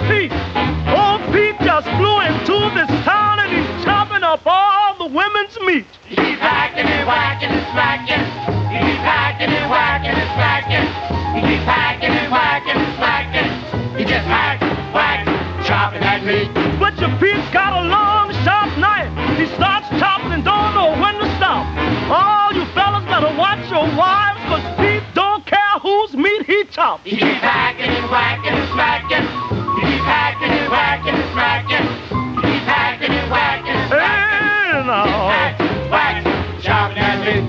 Pete. Old Pete just flew into this town and he's chopping up all the women's meat. He's hacking and whacking and smacking. He's hacking and whacking and smacking. He's hacking and whacking and smacking. He just hack, whack, chopping that meat. Butcher Pete's got a long, sharp knife. He starts chopping and don't know when to stop. All you fellas better watch your wives, 'cause Pete don't care whose meat he chops. He keeps hacking and whacking and smacking. He keeps hacking and whacking and smacking. He keeps hacking and whacking and smacking. Hey, now. Hack, whack, chopping that meat.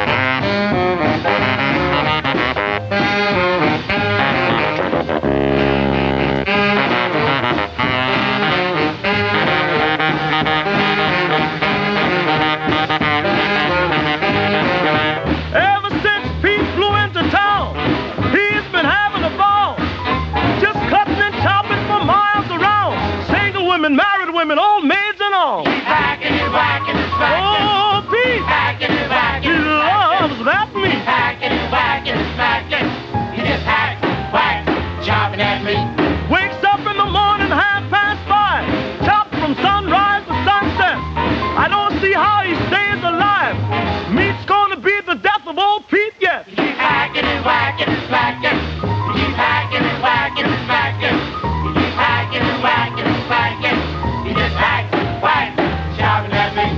Ever since Pete flew into town, he's been having a ball. Just cutting and chopping for miles around. Single women, married women, old maids and all. He's hacking and whacking and smacking. Oh, Pete, Hacking and whacking he and smacking. loves that meat. Hacking and whacking and smacking. He just hack, whack, chopping that meat. Wakes up in the morning 5:30. Chopped from sunrise to sunset. I don't see how he stays alive. Meat's gonna be the death of old Pete yet. He keeps hacking and whacking and smacking. He keeps hacking and whacking and smacking. He keeps hacking and whacking and smacking. He just hack, whack, chopping that meat.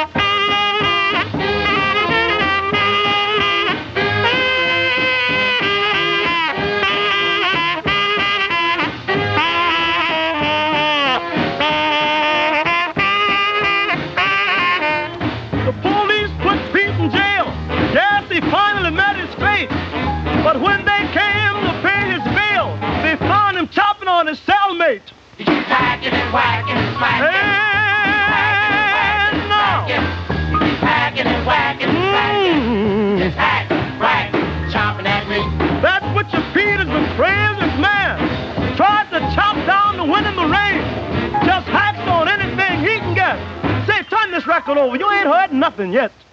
The police put Pete in jail. Yes, he finally met his fate. But when they came to pay his bail, they found him chopping on his cellmate. He keeps hacking and whacking and smacking. And now, He keeps hacking and whacking and smacking. Just hack, whack, chopping that meat. that's what your Pete is the craziest man. Tried to chop down the wind and the rain. Just hacks on anything he can get. Say, turn this record over. You ain't heard nothing yet.